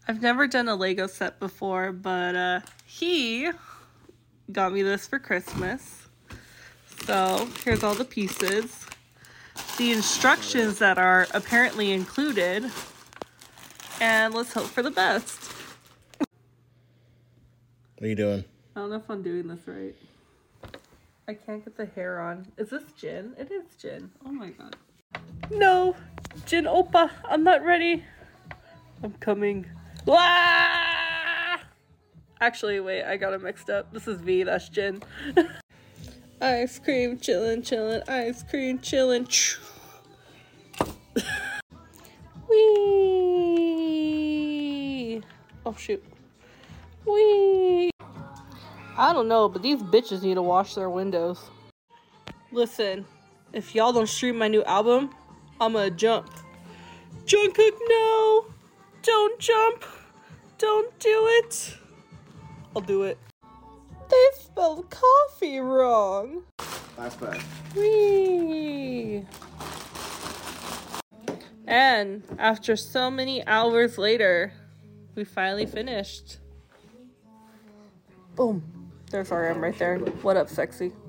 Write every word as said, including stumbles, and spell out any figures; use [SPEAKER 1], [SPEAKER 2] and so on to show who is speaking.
[SPEAKER 1] I've never done a Lego set before, but uh, he got me this for Christmas. So here's all the pieces. The instructions that are apparently included. And let's hope for the best.
[SPEAKER 2] What are you doing?
[SPEAKER 1] I don't know if I'm doing this right. I can't get the hair on. Is this gin? It is gin. Oh my god. No! Gin Oppa! I'm not ready! I'm coming. Ah! Actually, wait, I got it mixed up. This is V, that's gin. Ice cream, chillin', chillin', ice cream, chillin'. Whee! Oh shoot. Whee! I don't know, but these bitches need to wash their windows. Listen, if y'all don't stream my new album, I'ma jump. Jungkook, no! Don't jump! Don't do it! I'll do it. They spelled coffee wrong.
[SPEAKER 2] Last bag.
[SPEAKER 1] Whee! And after so many hours later, we finally finished. Boom. There's our M right there. What up, sexy?